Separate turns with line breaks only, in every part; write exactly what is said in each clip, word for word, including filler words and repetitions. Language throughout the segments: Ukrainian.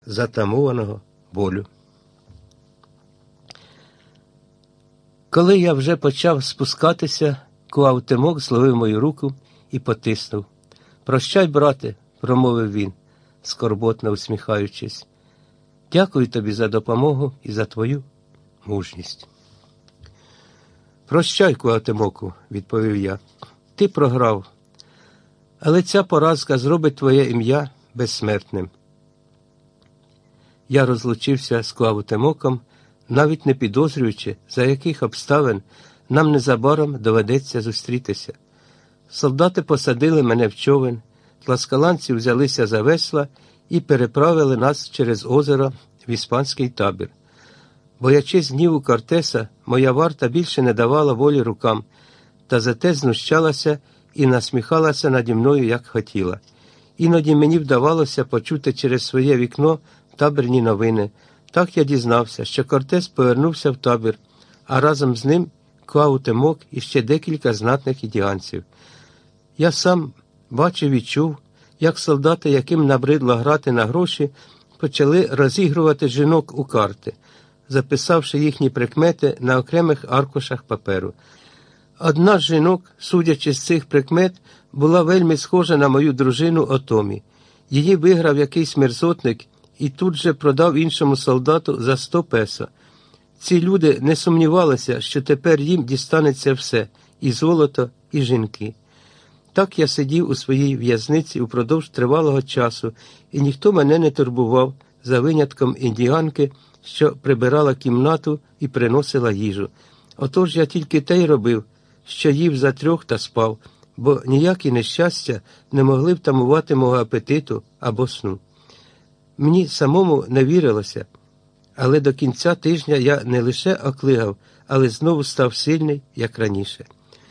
затамованого болю. Коли я вже почав спускатися, Куавтемок зловив мою руку і потиснув. «Прощай, брате», – промовив він, скорботно усміхаючись. «Дякую тобі за допомогу і за твою мужність». «Прощай, Куавтемоку», – відповів я. «Ти програв, але ця поразка зробить твоє ім'я безсмертним». Я розлучився з Куавтемоком, навіть не підозрюючи, за яких обставин нам незабаром доведеться зустрітися. Солдати посадили мене в човен, тласкаланці взялися за весла і переправили нас через озеро в іспанський табір. Боячись гніву Кортеса, моя варта більше не давала волі рукам, та зате знущалася і насміхалася наді мною, як хотіла. Іноді мені вдавалося почути через своє вікно табірні новини. Так я дізнався, що Кортес повернувся в табір, а разом з ним Куавтемок і ще декілька знатних індіанців. Я сам бачив і чув, як солдати, яким набридло грати на гроші, почали розігрувати жінок у карти, записавши їхні прикмети на окремих аркушах паперу. Одна з жінок, судячи з цих прикмет, була вельми схожа на мою дружину Отомі. Її виграв якийсь мерзотник і тут же продав іншому солдату за сто песо. Ці люди не сумнівалися, що тепер їм дістанеться все – і золото, і жінки. Так я сидів у своїй в'язниці упродовж тривалого часу, і ніхто мене не турбував, за винятком індіанки, що прибирала кімнату і приносила їжу. Отож я тільки те й робив, що їв за трьох та спав, бо ніякі нещастя не могли втамувати мого апетиту або сну. Мені самому не вірилося, але до кінця тижня я не лише оклигав, але знову став сильний, як раніше.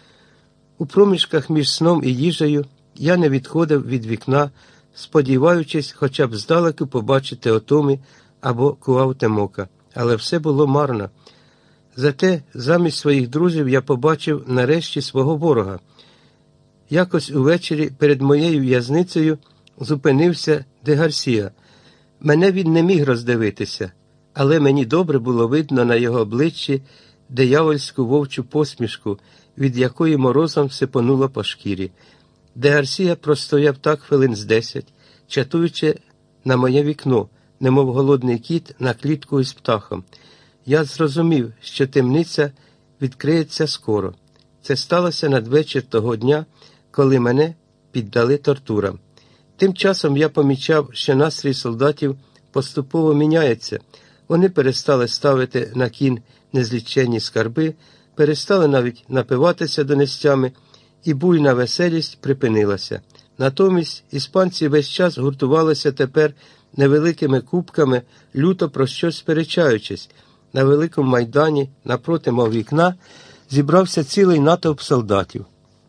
У проміжках між сном і їжею я не відходив від вікна, сподіваючись хоча б здалеку побачити Отомі або Куавтемока, але все було марно. Зате замість своїх друзів я побачив нарешті свого ворога. Якось увечері перед моєю в'язницею зупинився де Гарсія. Мене він не міг роздивитися, але мені добре було видно на його обличчі диявольську вовчу посмішку, від якої морозом сипонуло по шкірі. Де Гарсія простояв так хвилин з десять, чатуючи на моє вікно, немов голодний кіт на клітку із птахом. Я зрозумів, що темниця відкриється скоро. Це сталося надвечір того дня, коли мене піддали тортурам. Тим часом я помічав, що настрій солдатів поступово міняється. Вони перестали ставити на кін незліченні скарби, перестали навіть напиватися донестями, і буйна веселість припинилася. Натомість іспанці весь час гуртувалися тепер невеликими купками, люто про щось сперечаючись. На великому майдані, напроти мого вікна, зібрався цілий натовп солдатів.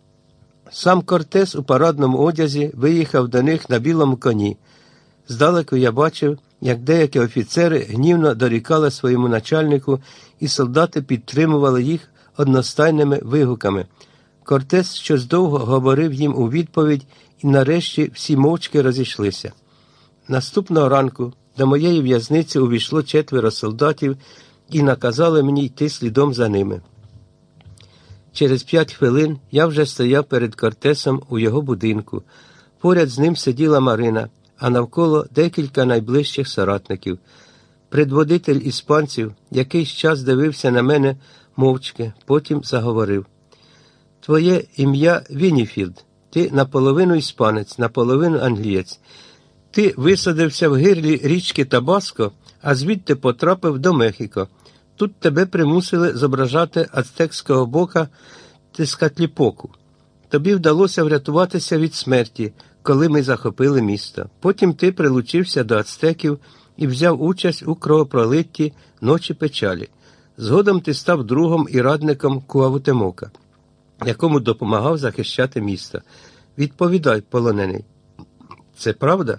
Сам Кортес у парадному одязі виїхав до них на білому коні. Здалеку я бачив, як деякі офіцери гнівно дорікали своєму начальнику, і солдати підтримували їх одностайними вигуками. Кортес щось довго говорив їм у відповідь, і нарешті всі мовчки розійшлися. Наступного ранку до моєї в'язниці увійшло четверо солдатів і наказали мені йти слідом за ними. Через п'ять хвилин я вже стояв перед Кортесом у його будинку. Поряд з ним сиділа Марина, а навколо декілька найближчих соратників. Предводитель іспанців якийсь час дивився на мене мовчки, потім заговорив. «Твоє ім'я Вініфілд. Ти наполовину іспанець, наполовину англієць. Ти висадився в гирлі річки Табаско, а звідти потрапив до Мехіко. Тут тебе примусили зображати ацтекського бока Тескатліпоку. Тобі вдалося врятуватися від смерті, коли ми захопили місто. Потім ти прилучився до ацтеків і взяв участь у кровопролитті «Ночі печалі». Згодом ти став другом і радником Куавтемока, якому допомагав захищати місто. Відповідай, полонений, це правда?»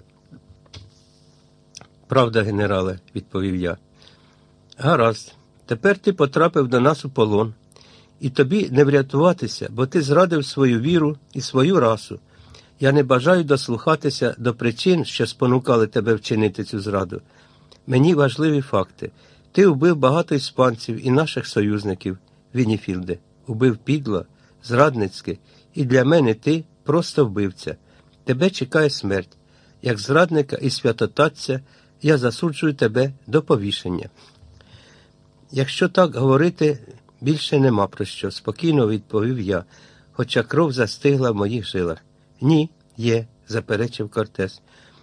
«Правда, генерале», – відповів я. «Гаразд, тепер ти потрапив до нас у полон, і тобі не врятуватися, бо ти зрадив свою віру і свою расу. Я не бажаю дослухатися до причин, що спонукали тебе вчинити цю зраду. Мені важливі факти. Ти вбив багато іспанців і наших союзників, Вінніфілде. Убив підло, зрадницьки, і для мене ти просто вбивця. Тебе чекає смерть. Як зрадника і святотатця я засуджую тебе до повішення. Якщо так говорити, більше нема про що, спокійно відповів я, хоча кров застигла в моїх жилах. Ні, є, заперечив Кортес.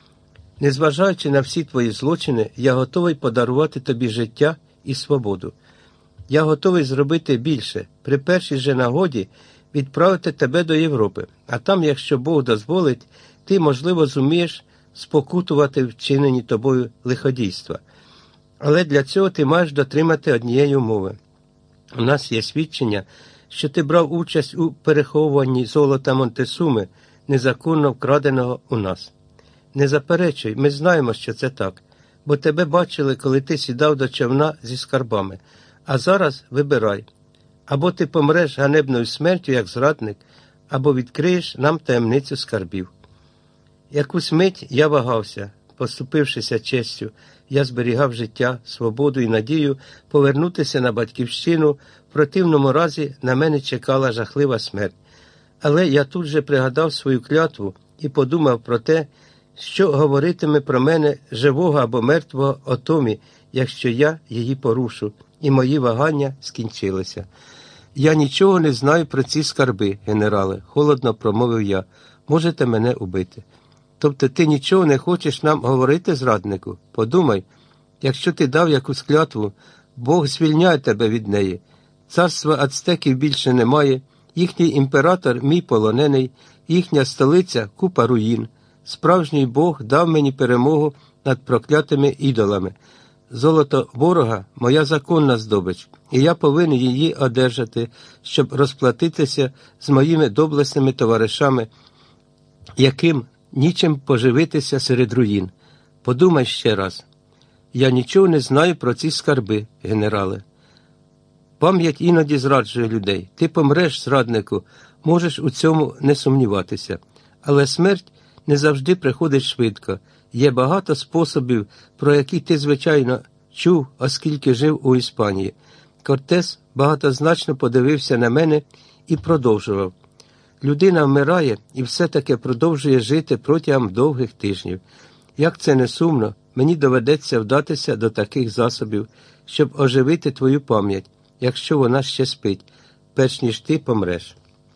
Незважаючи на всі твої злочини, я готовий подарувати тобі життя і свободу. Я готовий зробити більше, при першій же нагоді відправити тебе до Європи, а там, якщо Бог дозволить, ти, можливо, зумієш спокутувати вчинені тобою лиходійства. Але для цього ти маєш дотримати однієї умови. У нас є свідчення, що ти брав участь у переховуванні золота Монтесуми, незаконно вкраденого у нас. Не заперечуй, ми знаємо, що це так, бо тебе бачили, коли ти сідав до човна зі скарбами. А зараз вибирай. Або ти помреш ганебною смертю, як зрадник, або відкриєш нам таємницю скарбів. Якусь мить я вагався, поступившися честю, я зберігав життя, свободу і надію повернутися на батьківщину, в противному разі на мене чекала жахлива смерть. Але я тут же пригадав свою клятву і подумав про те, що говоритиме про мене живого або мертвого Отомі, якщо я її порушу, і мої вагання скінчилися. Я нічого не знаю про ці скарби, генерале, холодно промовив я. Можете мене убити. Тобто ти нічого не хочеш нам говорити, зраднику? Подумай, якщо ти дав якусь клятву, Бог звільняє тебе від неї. Царства ацтеків більше немає, їхній імператор мій полонений, їхня столиця – купа руїн. Справжній Бог дав мені перемогу над проклятими ідолами. Золото ворога – моя законна здобич, і я повинен її одержати, щоб розплатитися з моїми доблесними товаришами, яким нічим поживитися серед руїн. Подумай ще раз. Я нічого не знаю про ці скарби, генерале. Пам'ять іноді зраджує людей. Ти помреш, зраднику, можеш у цьому не сумніватися. Але смерть не завжди приходить швидко. Є багато способів, про які ти, звичайно, чув, оскільки жив у Іспанії. Кортес багатозначно подивився на мене і продовжував. Людина вмирає і все-таки продовжує жити протягом довгих тижнів. Як це не сумно, мені доведеться вдатися до таких засобів, щоб оживити твою пам'ять, якщо вона ще спить, перш ніж ти помреш.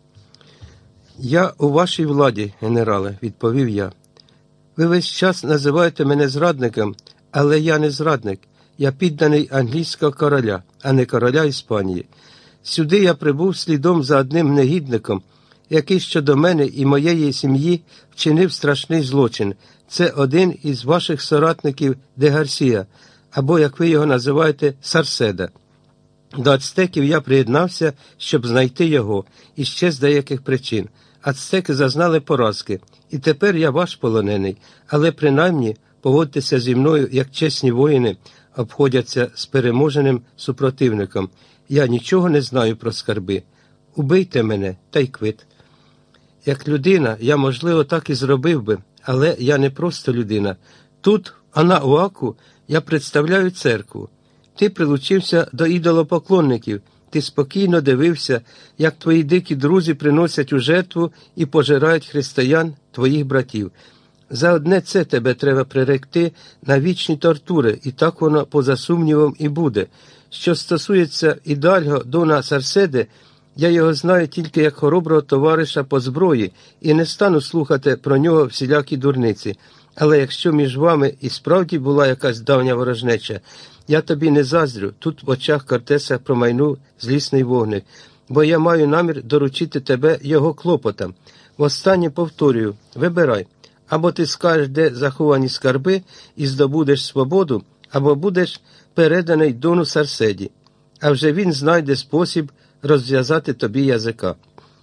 Я у вашій владі, генерале, відповів я. Ви весь час називаєте мене зрадником, але я не зрадник. Я підданий англійського короля, а не короля Іспанії. Сюди я прибув слідом за одним негідником, який щодо мене і моєї сім'ї вчинив страшний злочин. Це один із ваших соратників де Гарсія, або, як ви його називаєте, Сарседа. До ацтеків я приєднався, щоб знайти його, і ще з деяких причин. Ацтеки зазнали поразки, і тепер я ваш полонений, але принаймні поводьтеся зі мною, як чесні воїни обходяться з переможеним супротивником. Я нічого не знаю про скарби. Убийте мене, та й квит. Як людина, я, можливо, так і зробив би, але я не просто людина. Тут, в Анауаку, я представляю церкву. Ти прилучився до ідолопоклонників, ти спокійно дивився, як твої дикі друзі приносять у жертву і пожирають християн, твоїх братів. За одне це тебе треба приректи на вічні тортури, і так воно, поза сумнівом, і буде. Що стосується Ідальго Дона Сарседи, я його знаю тільки як хороброго товариша по зброї і не стану слухати про нього всілякі дурниці. Але якщо між вами і справді була якась давня ворожнеча, я тобі не заздрю, тут в очах Кортеса промайнув злісний вогник, бо я маю намір доручити тебе його клопотам. Востаннє повторюю, вибирай, або ти скажеш, де заховані скарби і здобудеш свободу, або будеш переданий Дону Сарседі, а вже він знайде спосіб розв'язати тобі язика.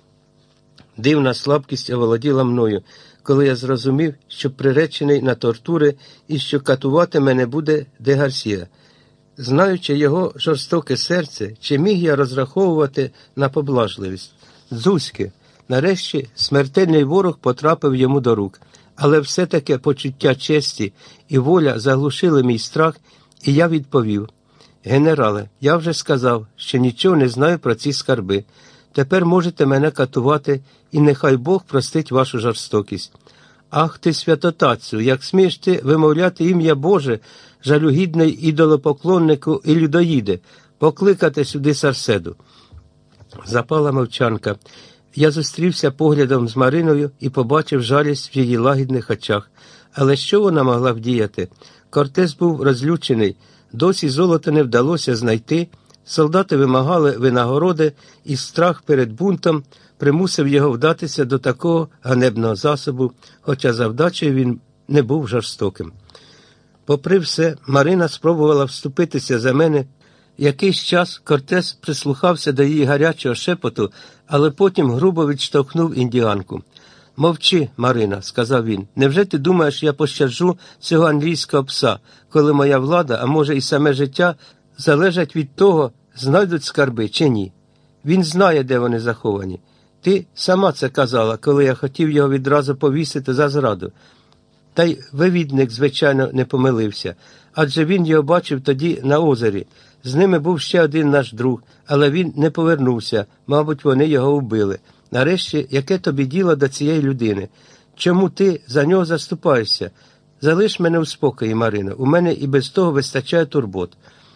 Дивна слабкість оволоділа мною, коли я зрозумів, що приречений на тортури і що катувати мене буде де Гарсія. Знаючи його жорстоке серце, чи міг я розраховувати на поблажливість? Дзузьки, Нарешті смертельний ворог потрапив йому до рук, але все-таки почуття честі і воля заглушили мій страх, і я відповів: «Генерале, я вже сказав, що нічого не знаю про ці скарби. Тепер можете мене катувати, і нехай Бог простить вашу жорстокість». «Ах ти, святотатцю, як смієш ти вимовляти ім'я Боже, жалюгідний ідолопоклоннику і людоїде, покликати сюди Сарседу». Запала мовчанка. Я зустрівся поглядом з Мариною і побачив жалість в її лагідних очах. Але що вона могла вдіяти? Кортес був розлючений, досі золота не вдалося знайти, солдати вимагали винагороди, і страх перед бунтом примусив його вдатися до такого ганебного засобу, хоча завдачею він не був жорстоким. Попри все, Марина спробувала вступитися за мене. Якийсь час Кортес прислухався до її гарячого шепоту, але потім грубо відштовхнув індіанку. «Мовчи, Марина», – сказав він, – «невже ти думаєш, я пощаджу цього англійського пса, коли моя влада, а може і саме життя, залежать від того, знайдуть скарби чи ні? Він знає, де вони заховані. Ти сама це казала, коли я хотів його відразу повісити за зраду». Та й вивідник, звичайно, не помилився, адже він його бачив тоді на озері. З ними був ще один наш друг, але він не повернувся, мабуть, вони його вбили. Нарешті, яке тобі діло до цієї людини? Чому ти за нього заступаєшся? Залиш мене у спокої, Марино, у мене і без того вистачає турбот.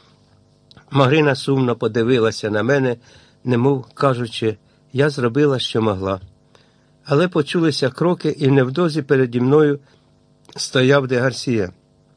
Марина сумно подивилася на мене, немов кажучи, я зробила, що могла. Але почулися кроки, і невдовзі переді мною стояв де Гарсія.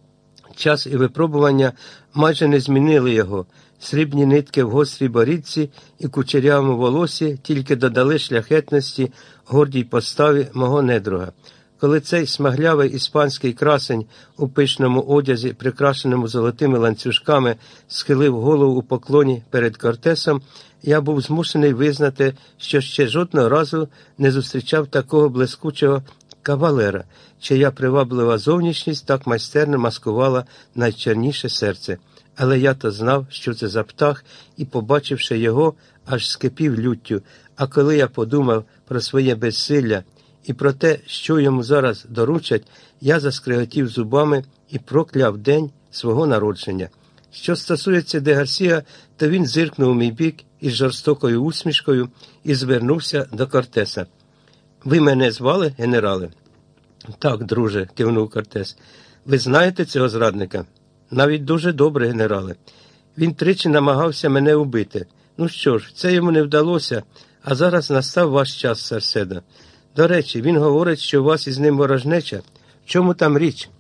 Час і випробування майже не змінили його. Срібні нитки в гострій борідці і кучерявому волосі тільки додали шляхетності гордій поставі мого недруга. Коли цей смаглявий іспанський красень у пишному одязі, прикрашеному золотими ланцюжками, схилив голову у поклоні перед Кортесом, я був змушений визнати, що ще жодного разу не зустрічав такого блискучого кавалера, чия приваблива зовнішність так майстерно маскувала найчорніше серце. Але я-то знав, що це за птах, і, побачивши його, аж скипів люттю. А коли я подумав про своє безсилля і про те, що йому зараз доручать, я заскриготів зубами і прокляв день свого народження. Що стосується де Гарсія, то він зиркнув у мій бік із жорстокою усмішкою і звернувся до Кортеса. «Ви мене звали, генерале?» «Так, друже», – кивнув Кортес. «Ви знаєте цього зрадника?» «Навіть дуже добре, генерале. Він тричі намагався мене убити. Ну що ж, це йому не вдалося, а зараз настав ваш час, Сарседа. До речі, він говорить, що у вас із ним ворожнеча. В чому там річ?»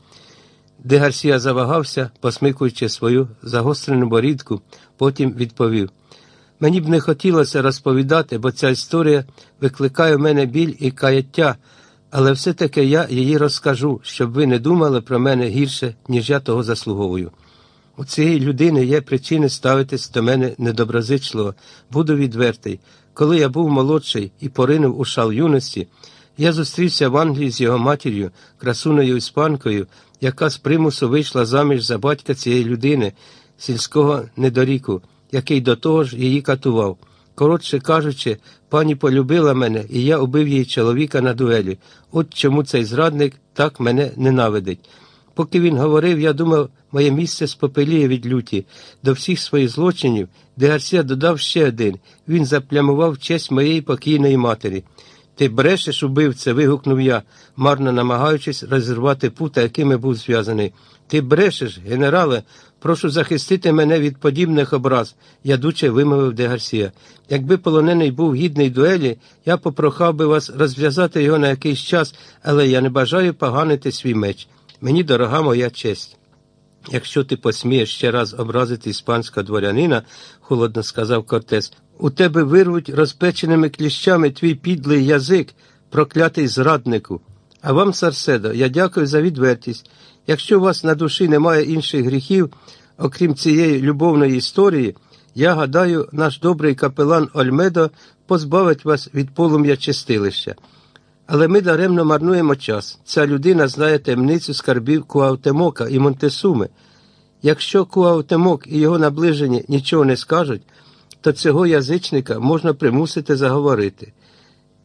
Де Гарсія завагався, посмикуючи свою загострену борідку, потім відповів. «Мені б не хотілося розповідати, бо ця історія викликає в мене біль і каяття, але все-таки я її розкажу, щоб ви не думали про мене гірше, ніж я того заслуговую. У цієї людини є причини ставитись до мене недоброзичливо. Буду відвертий. Коли я був молодший і поринув у шал юності, я зустрівся в Англії з його матір'ю, красуною іспанкою, яка з примусу вийшла заміж за батька цієї людини, сільського недоріку, який до того ж її катував. Коротше кажучи, пані полюбила мене, і я убив її чоловіка на дуелі. От чому цей зрадник так мене ненавидить. Поки він говорив, я думав, моє місце спопеліє від люті. До всіх своїх злочинів де Гарсія додав ще один. Він заплямував честь моєї покійної матері. «Ти брешеш, убивця!» – вигукнув я, марно намагаючись розірвати пута, якими був зв'язаний. «Ти брешеш, генерале! Прошу захистити мене від подібних образ», – ядуче вимовив де Гарсія. «Якби полонений був гідний дуелі, я попрохав би вас розв'язати його на якийсь час, але я не бажаю поганити свій меч. Мені дорога моя честь». «Якщо ти посмієш ще раз образити іспанського дворянина, – холодно сказав Кортес, – у тебе вирвуть розпеченими кліщами твій підлий язик, проклятий зраднику. А вам, Сарседо, я дякую за відвертість. Якщо у вас на душі немає інших гріхів, окрім цієї любовної історії, я гадаю, наш добрий капелан Ольмедо позбавить вас від полум'я чистилища. Але ми даремно марнуємо час. Ця людина знає таємницю скарбів Куаутемока і Монтесуми. Якщо Куаутемок і його наближені нічого не скажуть, то цього язичника можна примусити заговорити.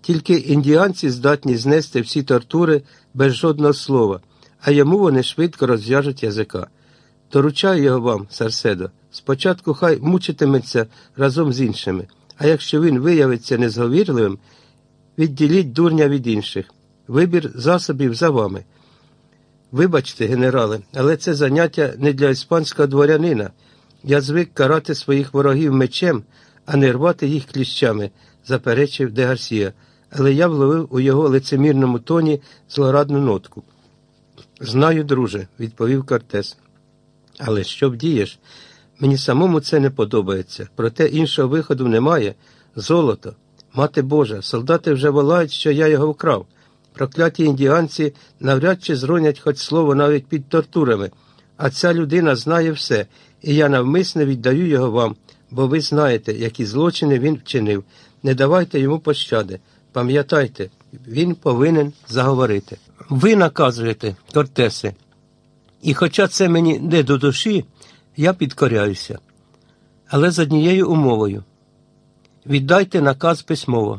Тільки індіанці здатні знести всі тортури без жодного слова, а йому вони швидко розв'яжуть язика. Доручаю його вам, Сарседо, спочатку хай мучитиметься разом з іншими, а якщо він виявиться незговірливим, відділіть дурня від інших. Вибір засобів за вами. Вибачте, генерале, але це заняття не для іспанського дворянина. Я звик карати своїх ворогів мечем, а не рвати їх кліщами, заперечив де Гарсія, але я вловив у його лицемірному тоні злорадну нотку. Знаю, друже, відповів Кортес. Але що вдієш? Мені самому це не подобається, проте іншого виходу немає. Золото. Мати Божа, солдати вже волають, що я його вкрав. Прокляті індіанці навряд чи зронять хоч слово навіть під тортурами, а ця людина знає все, і я навмисне віддаю його вам, бо ви знаєте, які злочини він вчинив. Не давайте йому пощади. Пам'ятайте, він повинен заговорити. Ви наказуєте, Кортесе, і хоча це мені не до душі, я підкоряюся. Але з однією умовою. Віддайте наказ письмово.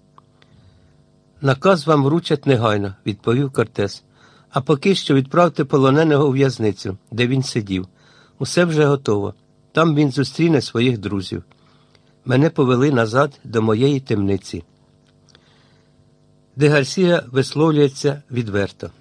Наказ вам вручать негайно, відповів Кортес. А поки що відправте полоненого у в'язницю, де він сидів. Усе вже готово. Там він зустріне своїх друзів. Мене повели назад до моєї темниці. Де Гарсія висловлюється відверто.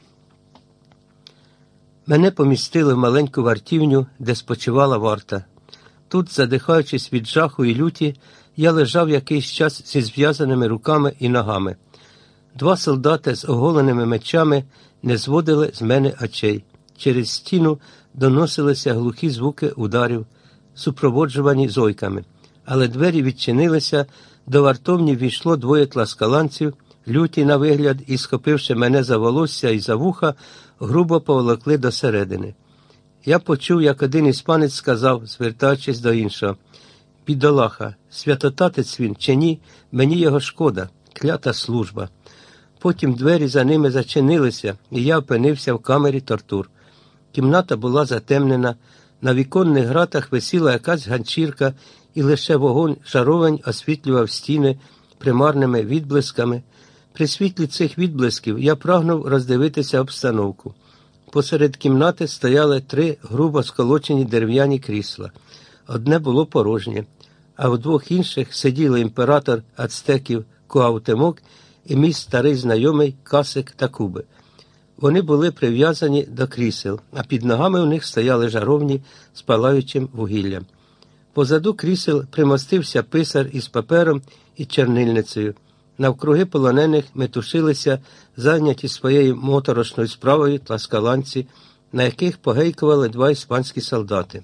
Мене помістили в маленьку вартівню, де спочивала варта. Тут, задихаючись від жаху і люті, я лежав якийсь час зі зв'язаними руками і ногами. Два солдати з оголеними мечами не зводили з мене очей. Через стіну доносилися глухі звуки ударів, супроводжувані зойками. Але двері відчинилися, до вартовні війшло двоє тласкаланців, люті на вигляд і, схопивши мене за волосся і за вуха, грубо поволокли до середини. Я почув, як один іспанець сказав, звертаючись до іншого: «Бідолаха, святотатець він чи ні, мені його шкода, клята служба». Потім двері за ними зачинилися, і я опинився в камері тортур. Кімната була затемнена, на віконних гратах висіла якась ганчірка, і лише вогонь жаровень освітлював стіни примарними відблисками. При світлі цих відблисків я прагнув роздивитися обстановку. Посеред кімнати стояли три грубо сколочені дерев'яні крісла. Одне було порожнє, а в двох інших сиділи імператор ацтеків Куаутемок і мій старий знайомий Касик Такубе. Вони були прив'язані до крісел, а під ногами у них стояли жаровні з палаючим вугіллям. Позаду крісел примостився писар із папером і чернильницею. Навкруги полонених метушилися, зайняті своєю моторошною справою тласкаланці, на яких погейкували два іспанські солдати.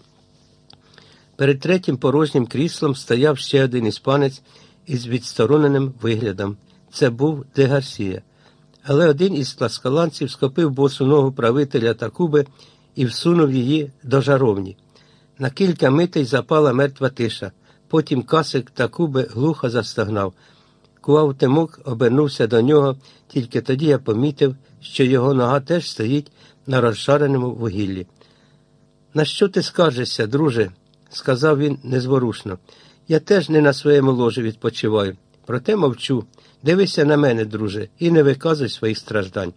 Перед третім порожнім кріслом стояв ще один іспанець із відстороненим виглядом. Це був де Гарсія. Але один із тласкаланців схопив босу ногу правителя Такуби і всунув її до жаровні. На кілька митей запала мертва тиша. Потім Касик Такуби глухо застогнав. Куаутемок обернувся до нього, тільки тоді я помітив, що його нога теж стоїть на розжареному вугіллі. «На що ти скаржишся, друже?» – сказав він незворушно. «Я теж не на своєму ложі відпочиваю. Проте мовчу. Дивися на мене, друже, і не виказуй своїх страждань».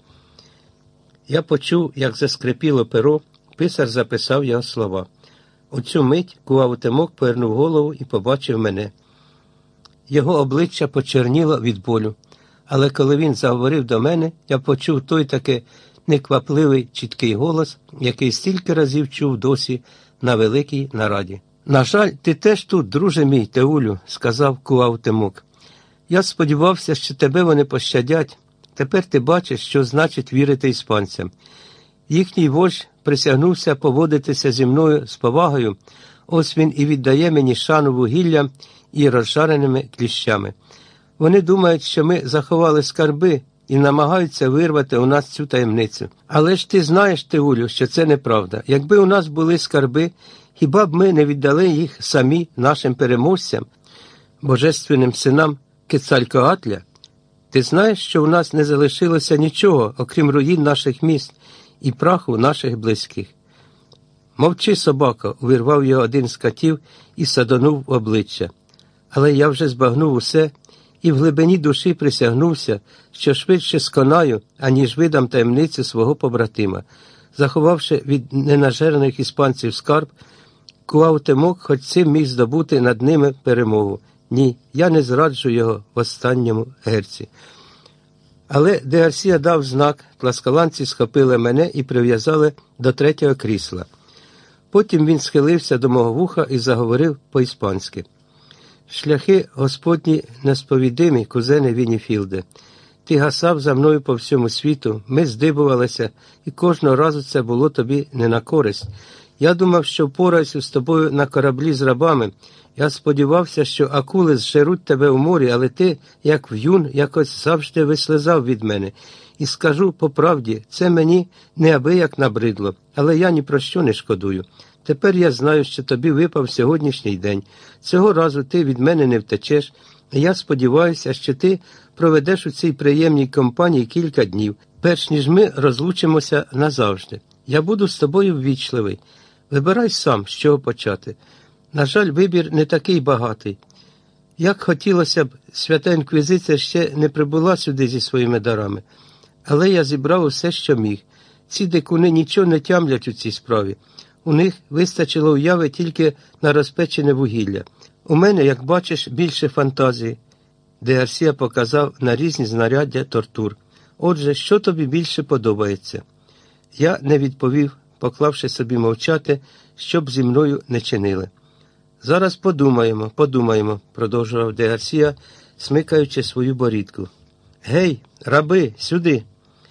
Я почув, як заскрипіло перо, писар записав його слова. У цю мить Куаутемок повернув голову і побачив мене. Його обличчя почерніло від болю, але коли він заговорив до мене, я почув той таки неквапливий, чіткий голос, який стільки разів чув досі на великій нараді. «На жаль, ти теж тут, друже мій, Теулю», – сказав Куаутемок. «Я сподівався, що тебе вони пощадять. Тепер ти бачиш, що значить вірити іспанцям. Їхній вождь присягнувся поводитися зі мною з повагою, ось він і віддає мені шану вугіллям і розжареними кліщами. Вони думають, що ми заховали скарби і намагаються вирвати у нас цю таємницю. Але ж ти знаєш, Теулю, що це неправда. Якби у нас були скарби, хіба б ми не віддали їх самі нашим переможцям, божественним синам Кецалькоатля? Ти знаєш, що у нас не залишилося нічого, окрім руїн наших міст і праху наших близьких». «Мовчи, собако», – увірвав його один з катів і садонув в обличчя. Але я вже збагнув усе і в глибині душі присягнувся, що швидше сконаю, аніж видам таємницю свого побратима. Заховавши від ненажерених іспанців скарб, Куаутемок хоч цим міг здобути над ними перемогу. Ні, я не зраджу його в останньому герці. Але де Гарсія дав знак, тласкаланці схопили мене і прив'язали до третього крісла. Потім він схилився до мого вуха і заговорив по-іспанськи. «Шляхи Господні несповідимі, кузене Вініфілде. Ти гасав за мною по всьому світу, ми здибувалися, і кожного разу це було тобі не на користь. Я думав, що впораюся з тобою на кораблі з рабами. Я сподівався, що акули зжеруть тебе у морі, але ти, як в'юн, якось завжди вислизав від мене. І скажу по правді, це мені неабияк набридло, але я ні про що не шкодую. Тепер я знаю, що тобі випав сьогоднішній день. Цього разу ти від мене не втечеш, і я сподіваюся, що ти проведеш у цій приємній компанії кілька днів, перш ніж ми розлучимося назавжди. Я буду з тобою ввічливий. Вибирай сам, з чого почати. На жаль, вибір не такий багатий. Як хотілося б, Свята Інквізиція ще не прибула сюди зі своїми дарами. Але я зібрав усе, що міг. Ці дикуни нічого не тямлять у цій справі. У них вистачило уяви тільки на розпечене вугілля. У мене, як бачиш, більше фантазії, де Гарсія показав на різні знаряддя тортур. Отже, що тобі більше подобається? Я не відповів, поклавши собі мовчати, щоб зі мною не чинили. Зараз подумаємо, подумаємо, продовжував де Гарсія, смикаючи свою борідку. Гей, раби, сюди!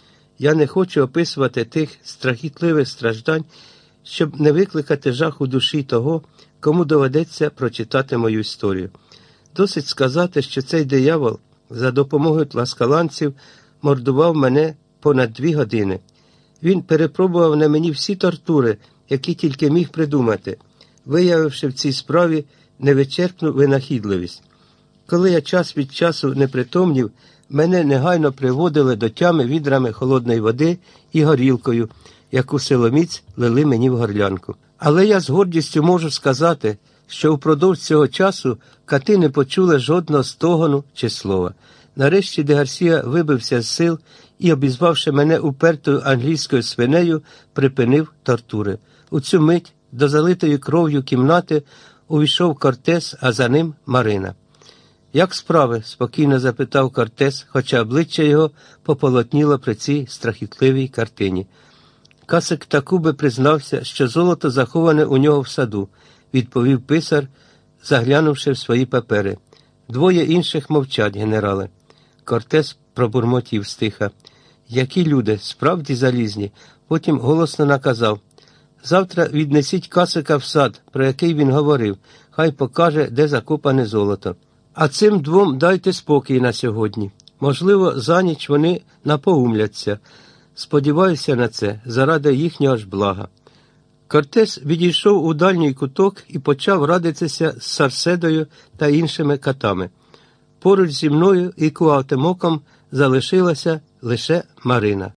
Я не хочу описувати тих страхітливих страждань, щоб не викликати жах у душі того, кому доведеться прочитати мою історію. Досить сказати, що цей диявол за допомогою тласкаланців мордував мене понад дві години. Він перепробував на мені всі тортури, які тільки міг придумати, виявивши в цій справі невичерпну винахідливість. Коли я час від часу не притомнів, мене негайно приводили до тями відрами холодної води і горілкою, яку силоміць лили мені в горлянку. Але я з гордістю можу сказати, що впродовж цього часу кати не почули жодного стогону чи слова. Нарешті де Гарсія вибився з сил і, обізвавши мене упертою англійською свинею, припинив тортури. У цю мить до залитої кров'ю кімнати увійшов Кортес, а за ним Марина. «Як справи?» – спокійно запитав Кортес, хоча обличчя його пополотніло при цій страхітливій картині. Касик Такубе признався, що золото заховане у нього в саду, відповів писар, заглянувши в свої папери. Двоє інших мовчать, генерале. Кортес пробурмотів стиха. Які люди, справді залізні. Потім голосно наказав. Завтра віднесіть Касика в сад, про який він говорив. Хай покаже, де закопане золото. А цим двом дайте спокій на сьогодні. Можливо, за ніч вони напоумляться. Сподіваюся на це, заради їхнього ж блага. Кортес відійшов у дальній куток і почав радитися з Сарседою та іншими катами. Поруч зі мною і Куаутемоком залишилася лише Марина.